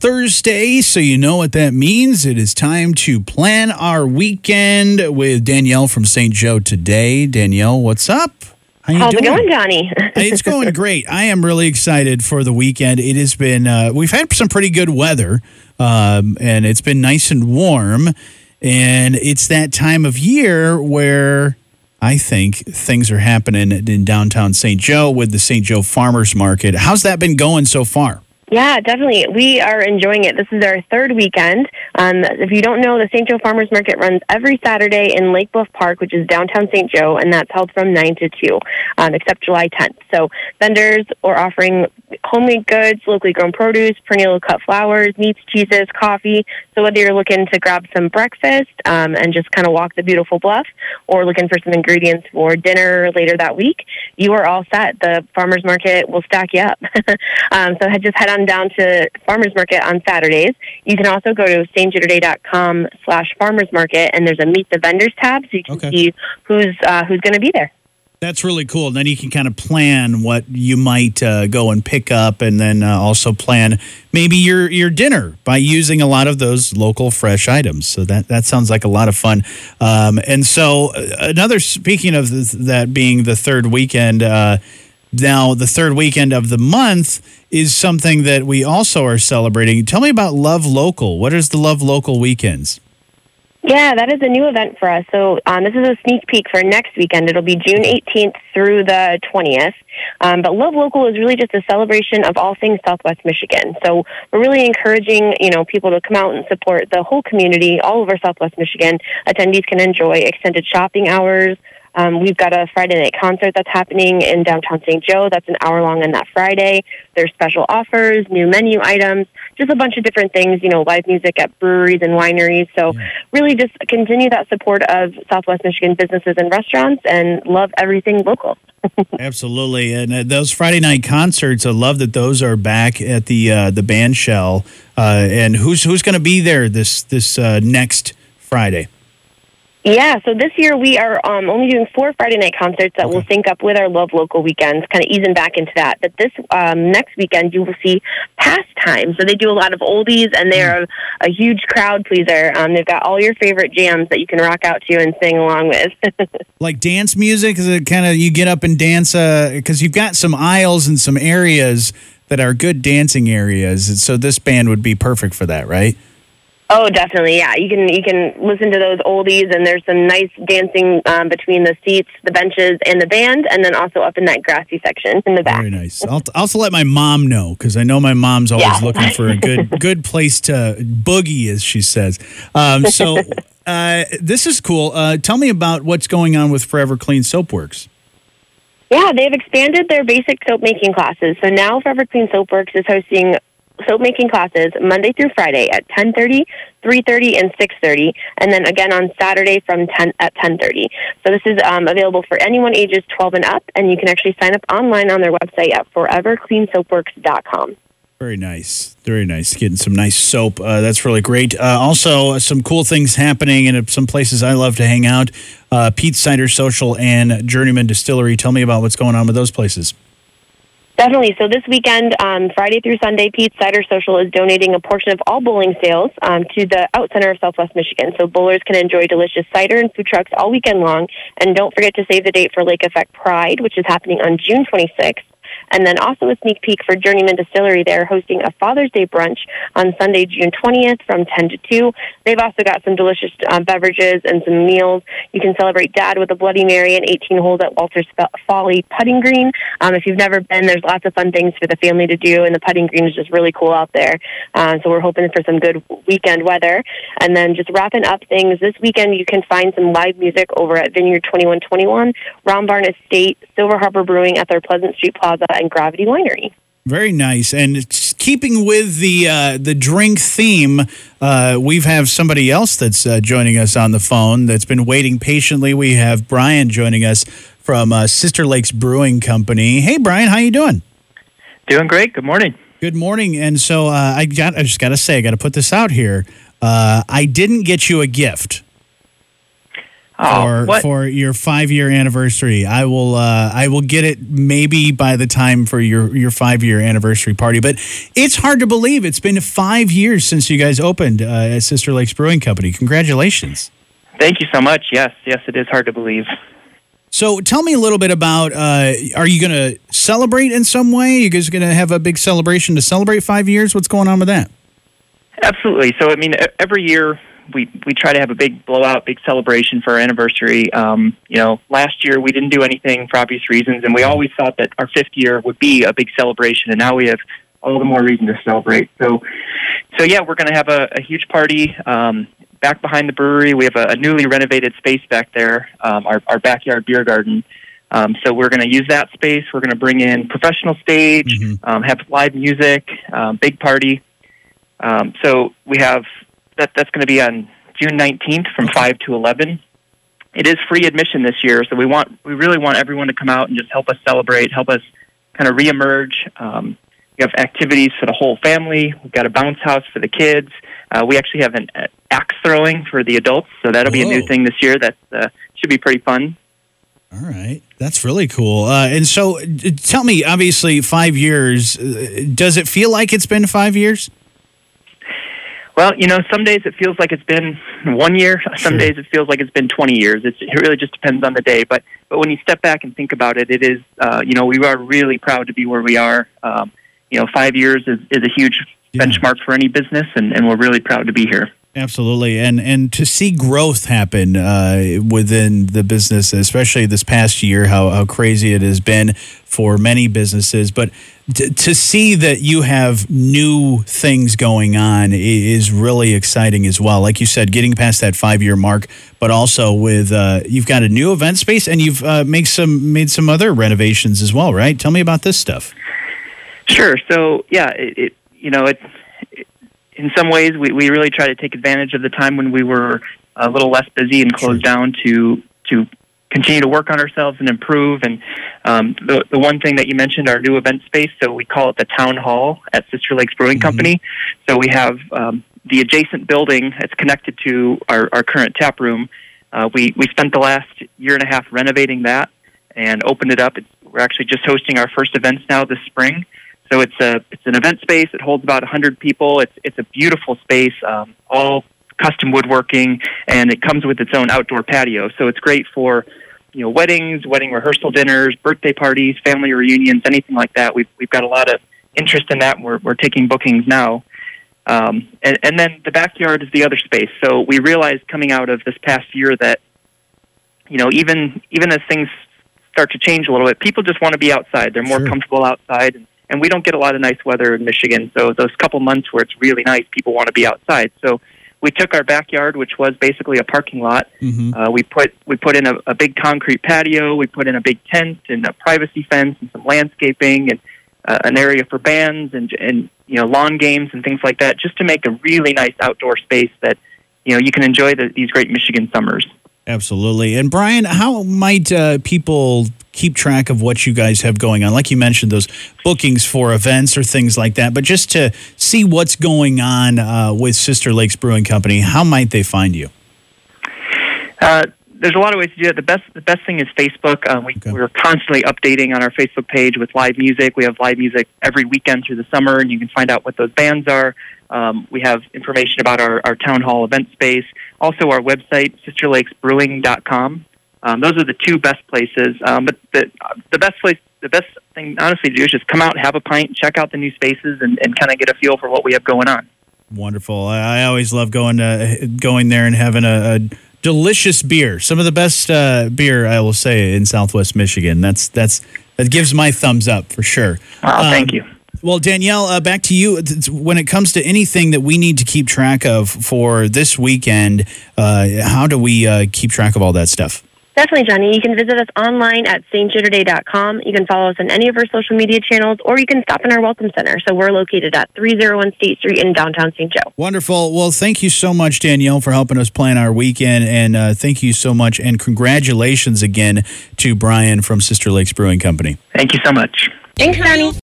Thursday, so you know what that means. It is time to plan our weekend with Danielle from St. Joe today. Danielle, what's up? How's it going, Johnny? It's going great. I am really excited for the weekend. It has been, we've had some pretty good weather, and it's been nice and warm. And it's that time of year where I think things are happening in downtown St. Joe with the St. Joe Farmers Market. How's that been going so far? Yeah, definitely. We are enjoying it. This is our third weekend. If you don't know, the St. Joe Farmers Market runs every Saturday in Lake Bluff Park, which is downtown St. Joe, and that's held from 9 to 2, except July 10th. So vendors are offering homemade goods, locally grown produce, perennial cut flowers, meats, cheeses, coffee. So whether you're looking to grab some breakfast and just kind of walk the beautiful bluff, or looking for some ingredients for dinner later that week, you are all set. The farmers market will stack you up. So just head on down to Farmers Market on Saturdays. You can also go to stjoetoday.com/farmers market, and there's a Meet the Vendors tab, so you can see who's going to be there. That's really cool. And then you can kind of plan what you might go and pick up, and then also plan maybe your dinner by using a lot of those local fresh items. So that sounds like a lot of fun. And so speaking of that being the third weekend, now the third weekend of the month is something that we also are celebrating. Tell me about Love Local. What is the Love Local Weekends? Yeah, that is a new event for us. So this is a sneak peek for next weekend. It'll be June 18th through the 20th. But Love Local is really just a celebration of all things Southwest Michigan. So we're really encouraging, people to come out and support the whole community, all over Southwest Michigan. Attendees can enjoy extended shopping hours. We've got a Friday night concert that's happening in downtown St. Joe. That's an hour long on that Friday. There's special offers, new menu items, just a bunch of different things, live music at breweries and wineries. So really just continue that support of Southwest Michigan businesses and restaurants, and love everything local. Absolutely. And those Friday night concerts, I love that those are back at the band shell. And who's going to be there this next Friday? Yeah, so this year we are only doing 4 Friday night concerts that will sync up with our Love Local weekends, kind of easing back into that. But this next weekend you will see Pastime. So they do a lot of oldies, and they're a huge crowd pleaser. They've got all your favorite jams that you can rock out to and sing along with. Like dance music? Is it kind of you get up and dance? Because you've got some aisles and some areas that are good dancing areas. And so this band would be perfect for that, right? Oh, definitely, yeah. You can listen to those oldies, and there's some nice dancing between the seats, the benches, and the band, and then also up in that grassy section in the back. Very nice. I'll also let my mom know, because I know my mom's always looking for a good place to boogie, as she says. So this is cool. Tell me about what's going on with Forever Clean Soapworks. Yeah, they've expanded their basic soap making classes. So now Forever Clean Soapworks is hosting soap making classes Monday through Friday at 10:30, 3:30, and 6:30, and then again on Saturday from 10:30. So this is available for anyone ages 12 and up, and you can actually sign up online on their website at forevercleansoapworks.com. Very nice. Very nice. Getting some nice soap. That's really great. Also, some cool things happening in some places I love to hang out. Pete's Cider Social and Journeyman Distillery. Tell me about what's going on with those places. Definitely. So this weekend, Friday through Sunday, Pete's Cider Social is donating a portion of all bowling sales to the Out Center of Southwest Michigan. So bowlers can enjoy delicious cider and food trucks all weekend long. And don't forget to save the date for Lake Effect Pride, which is happening on June 26th. And then also a sneak peek for Journeyman Distillery. They're hosting a Father's Day brunch on Sunday, June 20th from 10 to 2. They've also got some delicious beverages and some meals. You can celebrate Dad with a Bloody Mary and 18 holes at Walter's Folly Putting Green. If you've never been, there's lots of fun things for the family to do, and the putting green is just really cool out there. So we're hoping for some good weekend weather. And then just wrapping up things, this weekend you can find some live music over at Vineyard 2121, Round Barn Estate, Silver Harbor Brewing at their Pleasant Street Plaza, and Gravity Winery. Very nice. And it's keeping with the drink theme, we have somebody else that's joining us on the phone that's been waiting patiently. We have Brian joining us from Sister Lakes Brewing Company. Hey, Brian, how you doing? Doing great. Good morning. Good morning. And so I just got to say, I got to put this out here. I didn't get you a gift. for your 5-year anniversary. I will get it maybe by the time for your 5-year anniversary party. But it's hard to believe it's been 5 years since you guys opened at Sister Lakes Brewing Company. Congratulations. Thank you so much. Yes, it is hard to believe. So tell me a little bit about, are you going to celebrate in some way? Are you guys going to have a big celebration to celebrate 5 years? What's going on with that? Absolutely. So, I mean, every year we try to have a big blowout, big celebration for our anniversary. Last year we didn't do anything for obvious reasons, and we always thought that our 5th year would be a big celebration, and now we have all the more reason to celebrate. So yeah, we're going to have a huge party back behind the brewery. We have a newly renovated space back there, our backyard beer garden. So we're going to use that space. We're going to bring in professional stage, have live music, big party. So we have that's going to be on June 19th from 5 to 11. It is free admission this year, so we really want everyone to come out and just help us celebrate, help us kind of reemerge. We have activities for the whole family. We've got a bounce house for the kids. We actually have an axe throwing for the adults, so that'll be a new thing this year. That should be pretty fun. All right. That's really cool. And so tell me, obviously, 5 years, does it feel like it's been 5 years? Well, some days it feels like it's been 1 year. Some days it feels like it's been 20 years. It really just depends on the day. But when you step back and think about it, it is, we are really proud to be where we are. 5 years is a huge benchmark for any business, and we're really proud to be here. Absolutely. And to see growth happen within the business, especially this past year, how crazy it has been for many businesses. But to see that you have new things going on is really exciting as well. Like you said, getting past that 5-year mark, but also with you've got a new event space, and you've made some other renovations as well, right? Tell me about this stuff. Sure. So, yeah, it's in some ways, we really try to take advantage of the time when we were a little less busy and closed down to continue to work on ourselves and improve. And the one thing that you mentioned, our new event space, so we call it the Town Hall at Sister Lakes Brewing Company. So we have the adjacent building that's connected to our current tap room. We spent the last year and a half renovating that and opened it up. We're actually just hosting our first events now this spring. So it's an event space. It holds about 100 people. It's a beautiful space, all custom woodworking, and it comes with its own outdoor patio. So it's great for weddings, wedding rehearsal dinners, birthday parties, family reunions, anything like that. We've got a lot of interest in that. And we're taking bookings now. And then the backyard is the other space. So we realized coming out of this past year that even as things start to change a little bit, people just want to be outside. They're more comfortable outside. And we don't get a lot of nice weather in Michigan, so those couple months where it's really nice, people want to be outside. So we took our backyard, which was basically a parking lot. We put in a big concrete patio. We put in a big tent and a privacy fence and some landscaping and an area for bands and lawn games and things like that, just to make a really nice outdoor space that you can enjoy these great Michigan summers. Absolutely. And Brian, how might people keep track of what you guys have going on? Like you mentioned, those bookings for events or things like that, but just to see what's going on with Sister Lakes Brewing Company, how might they find you? There's a lot of ways to do it. The best thing is Facebook. We're constantly updating on our Facebook page with live music. We have live music every weekend through the summer, and you can find out what those bands are. We have information about our town hall event space. Also, our website, sisterlakesbrewing.com. Those are the two best places. But the best thing, honestly, to do is just come out, have a pint, check out the new spaces, and kind of get a feel for what we have going on. Wonderful. I always love going there and having a delicious beer. Some of the best beer, I will say, in Southwest Michigan. That gives my thumbs up for sure. Thank you. Well, Danielle, back to you. When it comes to anything that we need to keep track of for this weekend, how do we keep track of all that stuff? Definitely, Johnny. You can visit us online at stjitterday.com. You can follow us on any of our social media channels, or you can stop in our Welcome Center. So we're located at 301 State Street in downtown St. Joe. Wonderful. Well, thank you so much, Danielle, for helping us plan our weekend. And thank you so much. And congratulations again to Brian from Sister Lakes Brewing Company. Thank you so much. Thanks, Johnny.